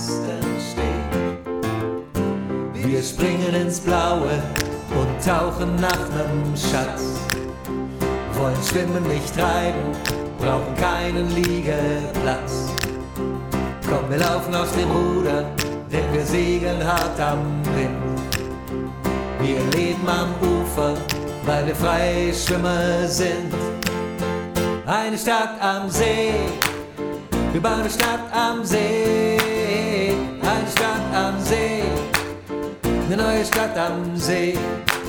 Masten stehen. Wir springen ins Blaue und tauchen nach nem Schatz. Wollen schwimmen, nicht treiben, brauchen keinen Liegeplatz. Komm, wir laufen aus dem Ruder, denn wir segeln hart am Wind. Wir leben am Ufer, weil wir Freischwimmer sind. Eine Stadt am See, wir bauen eine Stadt am See. Eine Stadt am See, eine neue Stadt am See.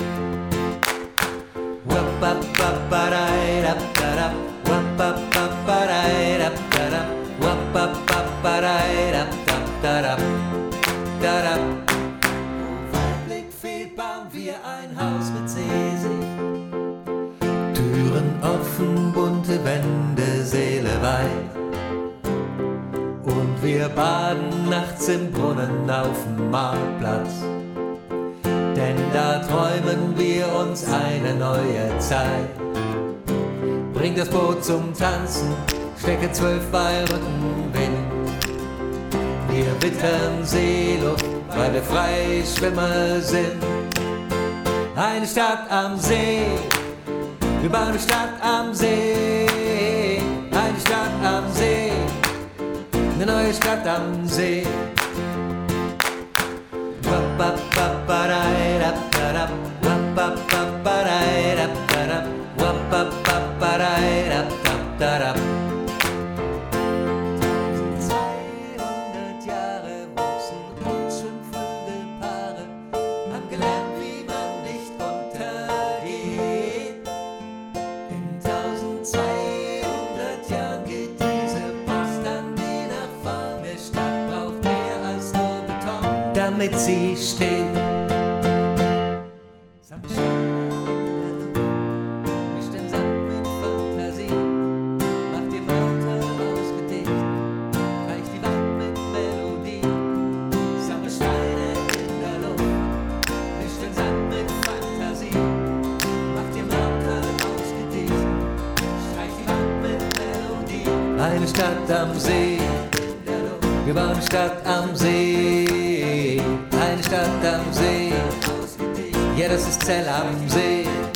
Weitblick fehlt, bauen wir ein Haus mit Seesicht. Türen offen, bunte Wände, Seele weit. Und wir baden nachts im Brunnen auf dem Marktplatz. Denn da träumen wir uns eine neue Zeit. Bring das Boot zum Tanzen, stecke 12 bei Rückenwind. Wir wittern Seeluft, weil wir Freischwimmer sind. Eine Stadt am See, wir bauen eine Stadt am See. Eine Stadt am See, eine neue Stadt am See. Damit sie steht. Mischt den Sand mit Fantasie, macht ihr Motor aus Gedicht, reicht die Wand mit Melodie, sammelt Steine in der Luft. Mischt den Sand mit Fantasie, macht ihr Motor aus Gedicht, streicht die Wand mit Melodie. Eine Stadt am See, wir bauen eine Stadt am See. Eine Stadt am See, ja, das ist Zell am See.